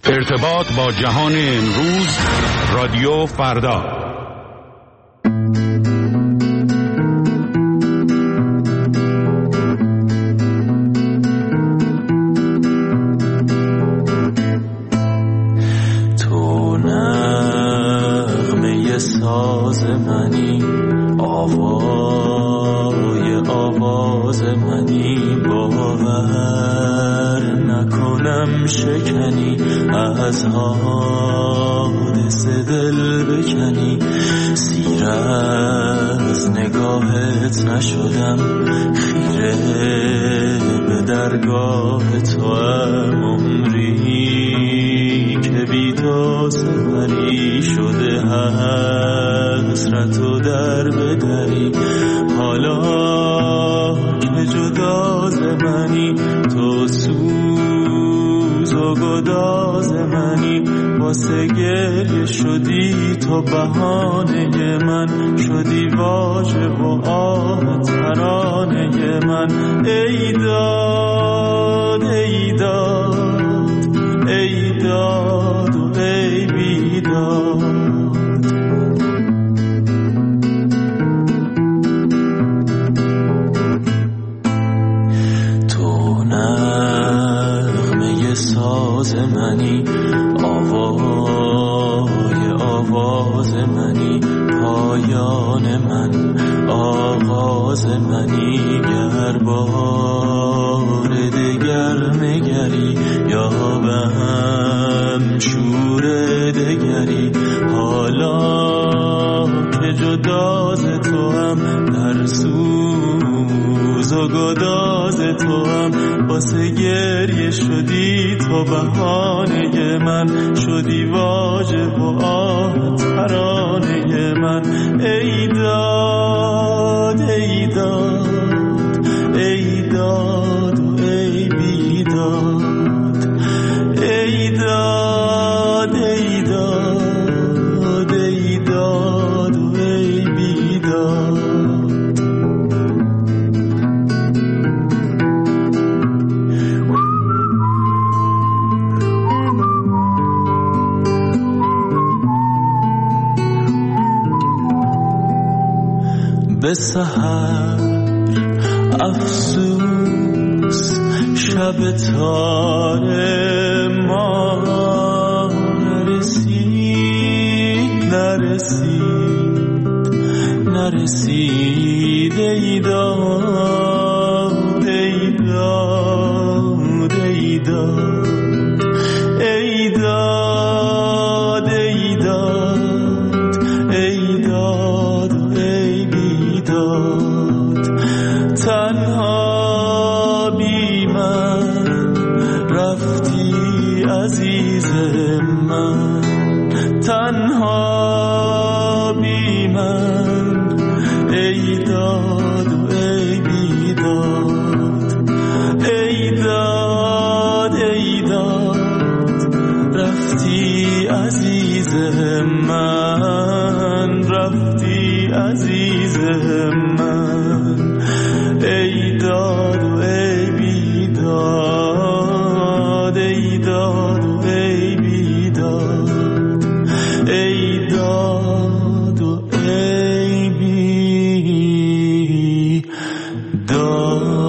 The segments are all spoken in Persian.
ارتباط با جهان امروز، رادیو فردا. تو نغمه ساز منی، آواز منی، باور نکنم شکنی، از حادثه دل بکنی، سیر از نگاهت نشدم، خیره به درگاه تو هم، عمری که بی تو سپری شده، حسرت و در بدری، حالا که جدا ز منی، تو سوز و گداز منی، واسه گریه شدی تو بهانه من، شدی واژه و آه ترانه من، ای داد ای داد ای داد و ای بیداد. تو نغمه ساز منی، آواز منی، پایان من، آغاز منی، گر بار دگر نگری یا به هم شور دگری، حالا که جداز تو هم، در سوز و گداز تو هم، واسه گریه شدی تو بهانه من، شدی واژه و آه ترانه من، ای داد ای داد ای داد و ای بیداد، ای داد ای داد ای داد و ای بیداد. به سحر افسوس شب تار ما نرسید ای داد ای داد ای داد ای داد ای داد ای داد و ای بیداد. تنها بی من رفتی عزیز من، تنها بی من، ای داد و ای بیداد، ای داد ای داد، رفتی عزیز من، رفتی عزیز من، ای داد و ای بیداد، ای داد و ای بیداد، ای داد و ای بیداد.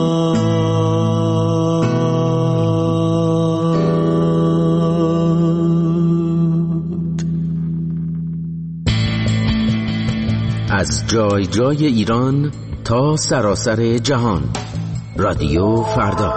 از جای جای ایران تا سراسر جهان، رادیو فردا.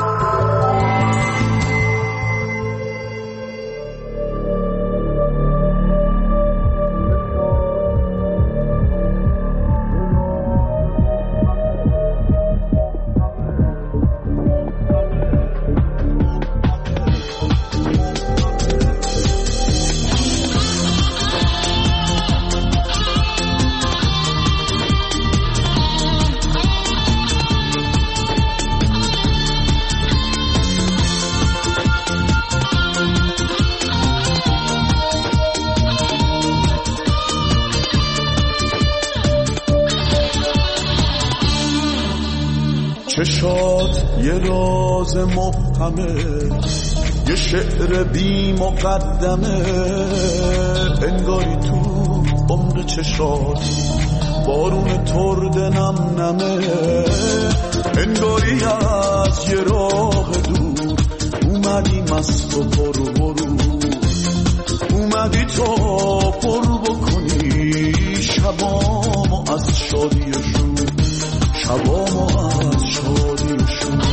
چشات یه راز محکمه، یه شعر بی مقدمه، انگاری تو عمر چشات بارون ترد نم نمه، انگاری از یه راه دور اومدی مست و پر برو، اومدی تا پر بکنی شبامو از شادی و شور، شبامو از شادی و شور.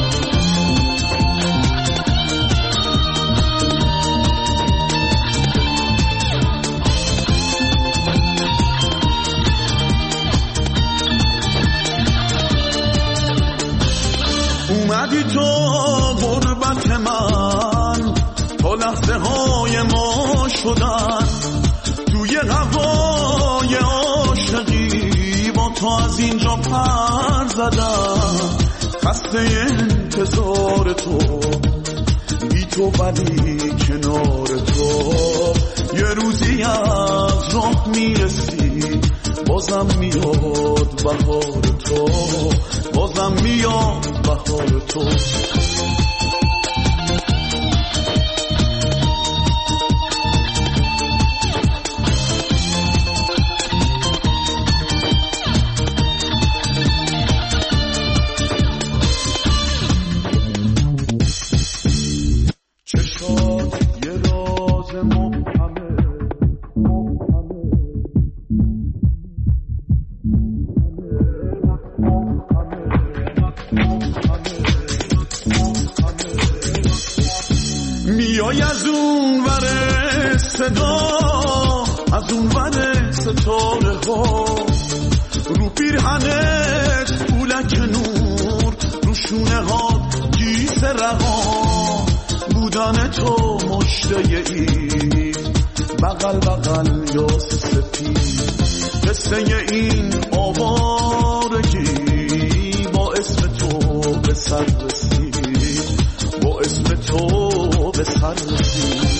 اومدی تو غربت من تا لحظه های ما شدن، توی هوای عاشقی با تو از اینجا پر زدم، خسته انتظار تو بی تو ولی کنار تو، یه روزی از راه میرسی بازم میاد بهار تو، بازم میاد بهار تو. میای از اون ور صدا، از اون ور ستاره ها، رو پیرهنت پولک نور، رو شونه ها گیس رها، بودن تو مشته ای بغل بغل یا سپید، قصه این آوارگی با اسم تو به سر رسید، با اسم تو به سر رسید.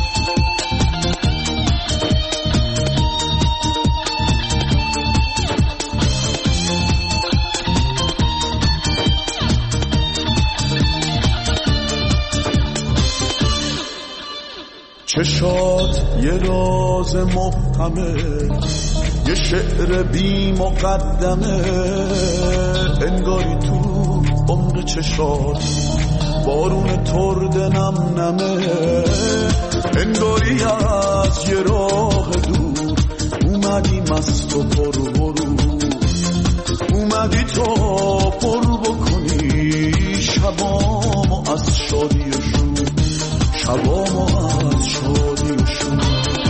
چشات یه راز مبهمه، یه شعر بی مقدمه، انگاری تو عمر چشات بارون ترد نم نمه، انگاری از یه راه دور اومدی مست و پر برو، اومدی تا پر بکنی شبامو از شادی و شور، شبامو از شادی و شور.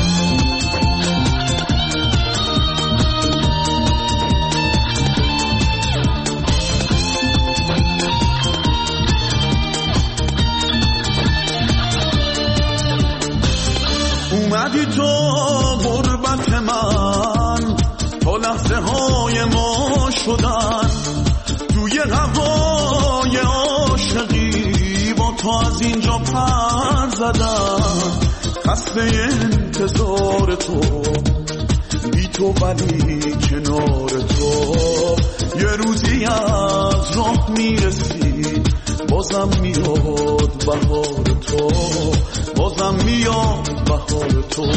اومدی تو غربت من تا لحظه های ما شدن، توی هوای عاشقی با تو از اینجا پر زدم، خسته انتظار تو بی تو ولی کنار تو، یه روزی از راه میرسی بازم میاد بهار تو، بازم میاد بهار تو.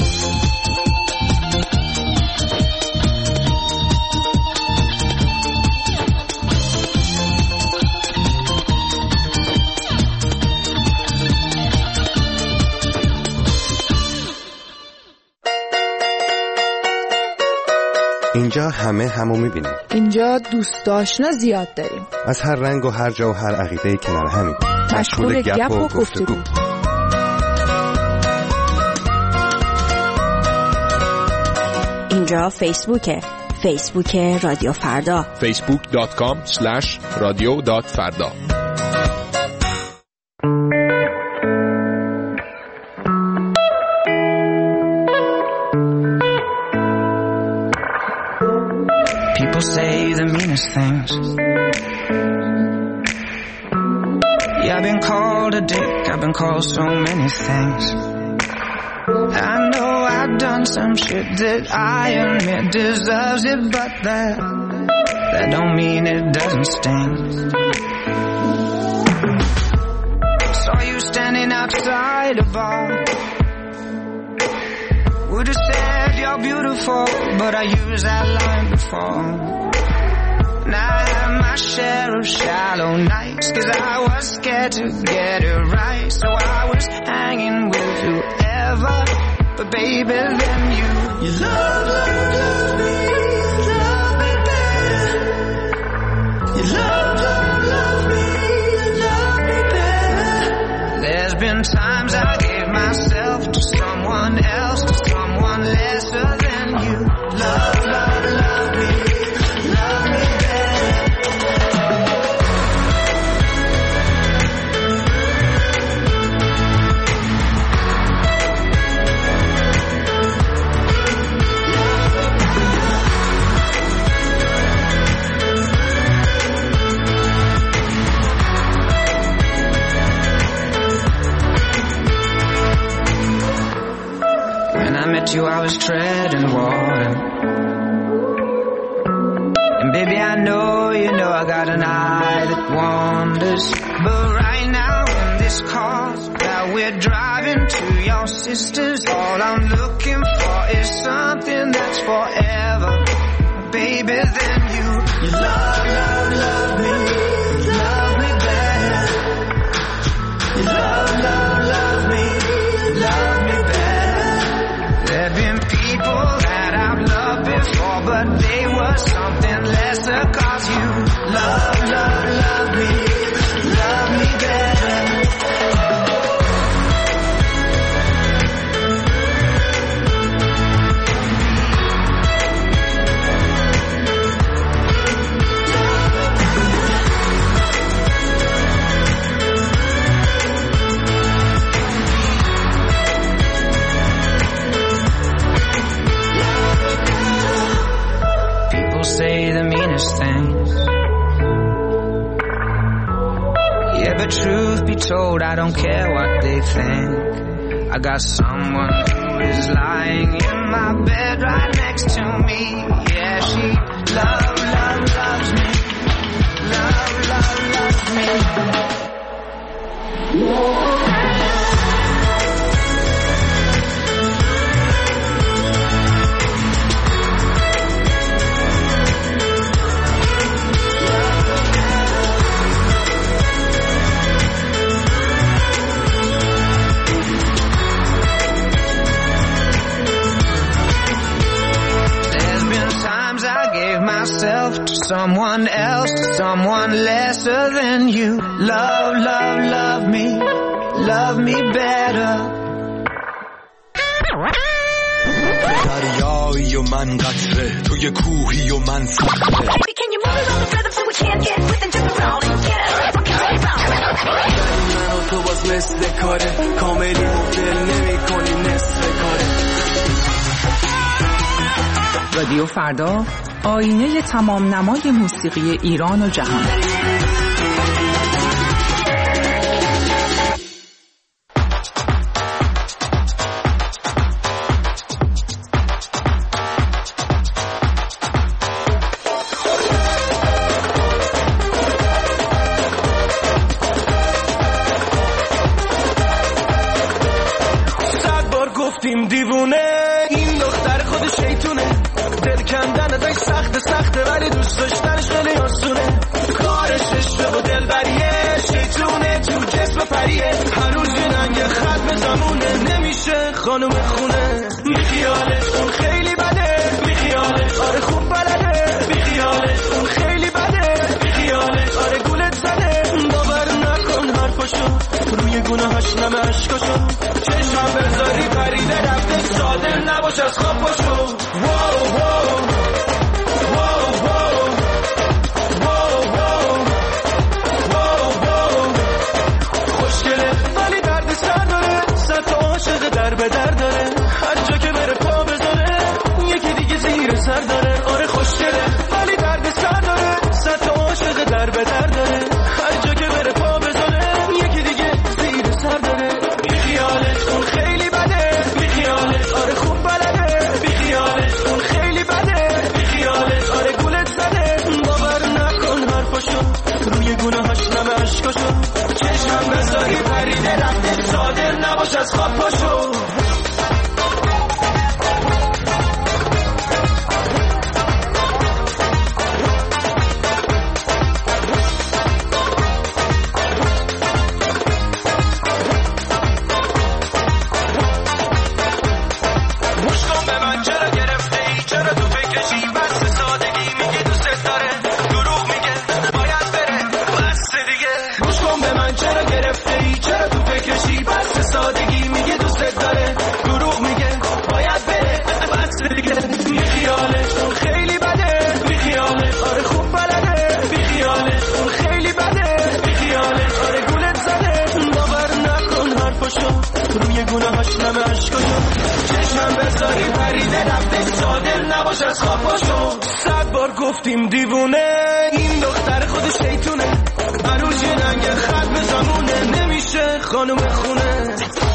اینجا همه همو میبینیم. اینجا دوست آشنا زیاد داریم، از هر رنگ و هر جا و هر عقیده کنار همیم، مشغول گپ و گفتگو. اینجا فیسبوک رادیو فردا، facebook.com/radio.farda. People say the meanest things. Yeah, I've been called a dick, I've been called so many things. I know I've done some shit that I admit deserves it, but that don't mean it doesn't sting. Saw you standing outside a bar. Would have said you're beautiful, but I used that line before. Now I have my share of shallow nights, 'cause I was scared to get it right. So I was hanging with whoever, but baby then you love me, love me better. You love me, love me better. There's been times I gave myself to someone else, to someone lesser than you. Love me, love me better. When I met you, I was treading water. And baby, I know I got an eye that wanders. But right now in this car that we're driving to your sister's, all I'm looking for is something that's forever. Baby, then you love me, love me better. You love me, love me better. There've been people that I've loved before, but they were something lesser, 'cause you love me better. Say the meanest things. Yeah, but truth be told, I don't care what they think. I got someone who is lying in my bed right next to me. Yeah, she loves me. Loves me. Myself to someone else, to someone lesser than you. Love me better. دریایی و من قطره، توی کوهی و من صخره. من و تو باز مثل کاره، کاملی مدل نمی کنی نصف کاره. رادیو فردا، آینه تمام نمای موسیقی ایران و جهان. صد بار گفتیم دیوونه، این دختر خود شیطونه. دل کندن ازش سخته ولی دوست داشتنش خیلی آسونه. کارش عشق و دلبریه، شیطونه تو جسم پریه. هر روز یه رنگ خط به زمونه، نمیشه خانم خونه. بیخیالش اون خیلی بده، بیخیالش آره خوب بلده. بیخیالش اون خیلی بده، بیخیالش آره گولت زده. باور نکن حرفاشو، روی گناهاش نمه عشقاشو. چشم بذاری پریده رفته، ساده نباش از خواب باشو. خوشگله ولی درد سر داره، صد عاشق در به در داره. هر جا که بره پا بذاره، یکی دیگه زیر سر داره. آره خوشگله ولی درد سر داره، صد عاشق در به در داره. هر جا که بره پا بذاره، یکی دیگه زیر سر داره. بیخیالش اون خیلی بده، بیخیالش آره خوب بلده. بیخیالش اون خیلی گونه هاش نمه عشقاشو چشم بذاری پریده رفته صادر نباش از خواباشو 100 بار گفتیم دیوونه این دختر خود شیطونه عروج رنگ خط به زمونه نمیشه خانم خونه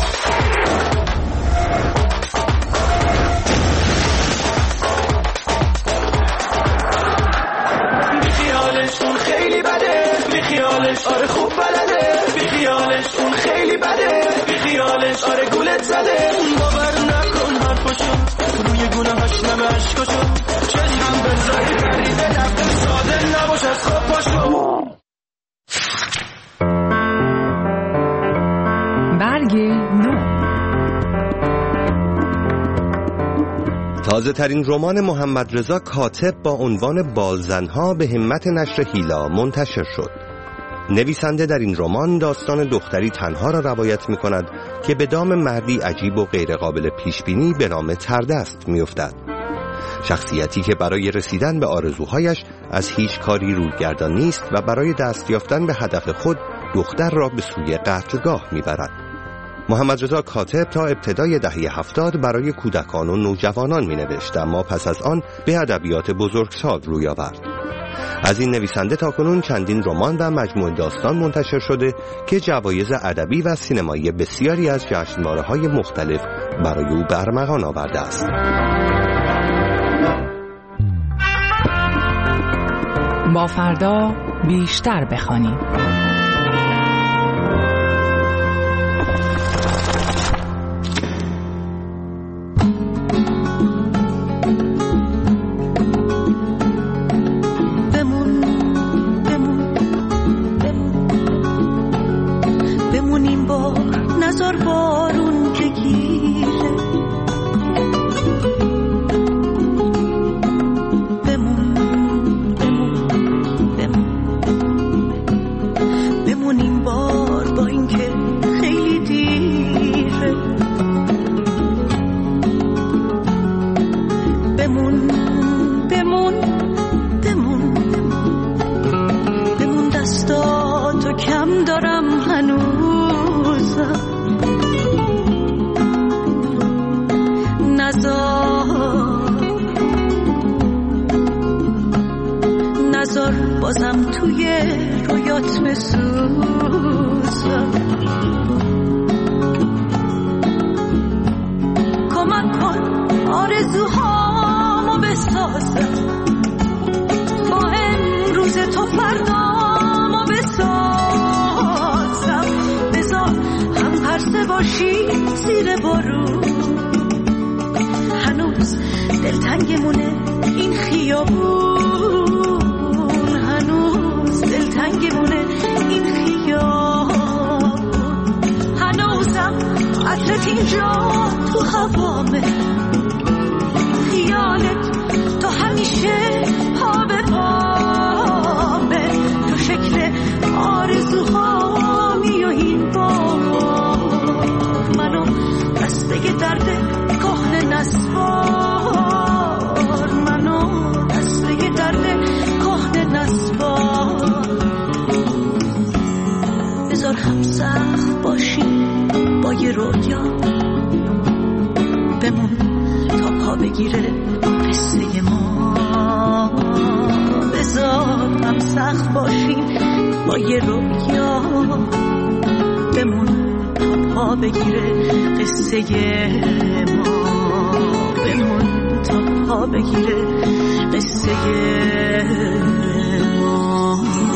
بیخیالش اون خیلی بده بیخیالش آره خوب بلده بیخیالش اون خیلی بده بیخیالش آره گولت زده باور نکن حرفاشو روی گونه هاش نمه عشقاشو چشم بذاری پریده رفته ساده نباش از خواب پاشو برگ نو. تازه ترین رمان محمد رضا کاتب با عنوان بالزنها به همت نشر هیلا منتشر شد. نویسنده در این رمان داستان دختری تنها را روایت می کند که به دام مردی عجیب و غیر قابل پیش بینی به نام تردست می افتد. شخصیتی که برای رسیدن به آرزوهایش از هیچ کاری رویگردان نیست و برای دست یافتن به هدف خود دختر را به سوی قتلگاه می برد. محمد رضا کاتب تا ابتدای دهه 70 برای کودکان و نوجوانان می نوشت، اما پس از آن به ادبیات بزرگسال روی آورد. از این نویسنده تاکنون چندین رمان و مجموعه داستان منتشر شده که جوایز ادبی و سینمایی بسیاری از جشنواره‌های مختلف برای او به ارمغان آورده است. با فردا بیشتر بخوانیم. بازم توی رویات بسوزم کمک کن آرزوهامو بسازم با امروز تو فردامو بسازم بذار هم پرسه باشی زیر بارون هنوز دلتنگمونه این خیابون دلتنگمونه این خیابون هنوزم عطرت اینجا تو هوامه خیالت تو همیشه پا به پامه تو شکل آرزوهامی و این بار منو دسته درد کهنه نسوار منو دسته درد کهنه نسوار بذار هم سخت باشی با یه رویا بمون تا پا بگیره قصه ما بذار هم سخت باشی با یه رویا بمون تا پا بگیره قصه ما بمون تا پا بگیره قصه ما.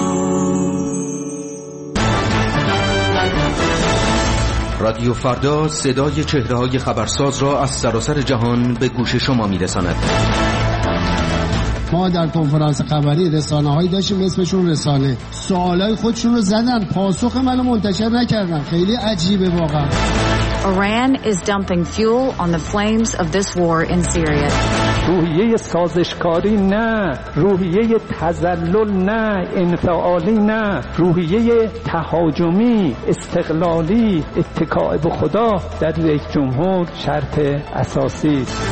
رادیو فردا صدای چهره‌های خبرساز را از سراسر جهان به گوش شما می‌رساند. ما در کنفرانس خبری رسانه‌هایی داشتیم اسمشون رسانه سوالای خودشون رو زدن پاسخ منو منتشر نکردن خیلی عجیبه واقعا. Iran is dumping fuel on the flames of this war in Syria. روحیه سازشکاری نه، روحیه تذلل نه، انفعالی نه، روحیه تهاجمی، استقلالی، اتکاء به خدا در یک جمهور شرط اساسی است.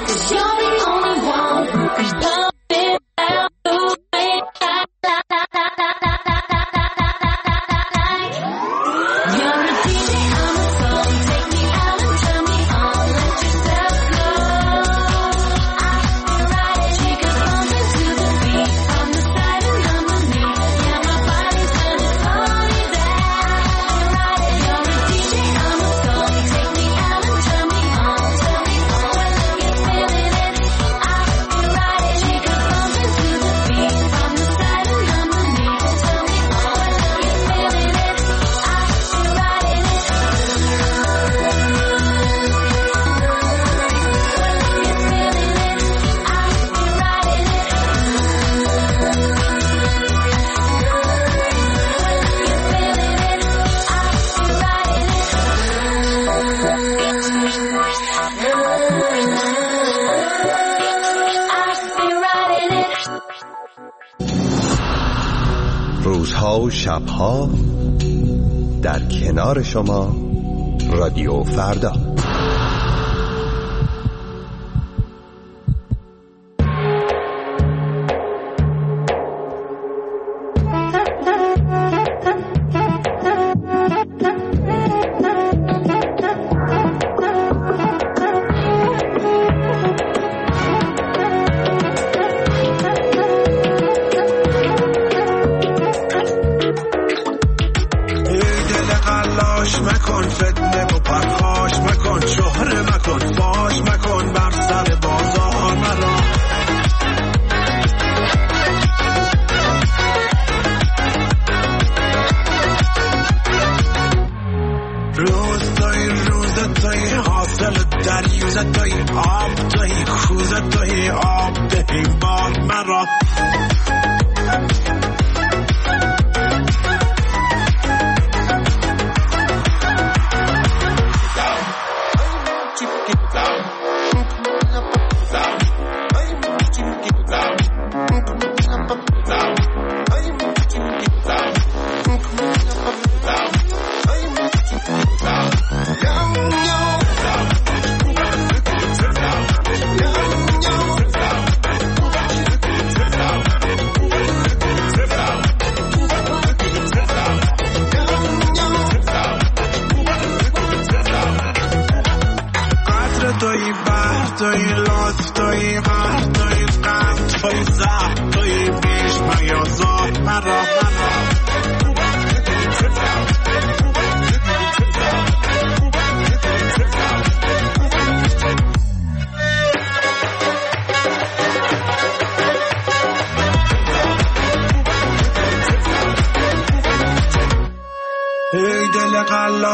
روزها و شبها در کنار شما رادیو فردا.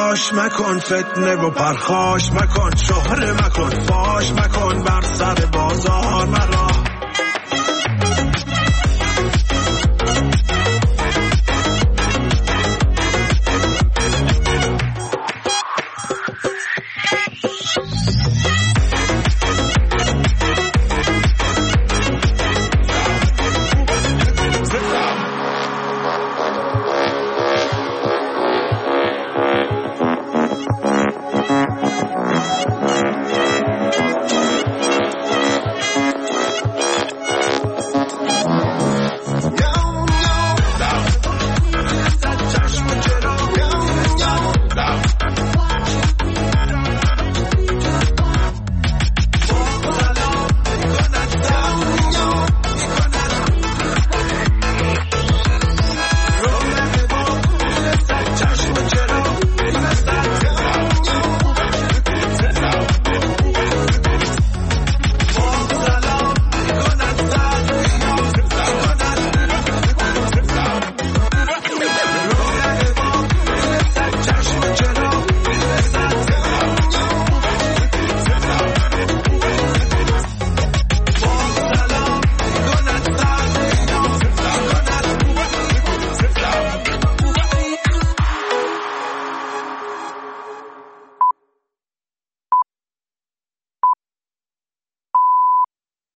مکن فتنه و پرخاش مکن، شهره مکن، فاش مکن، بر سر با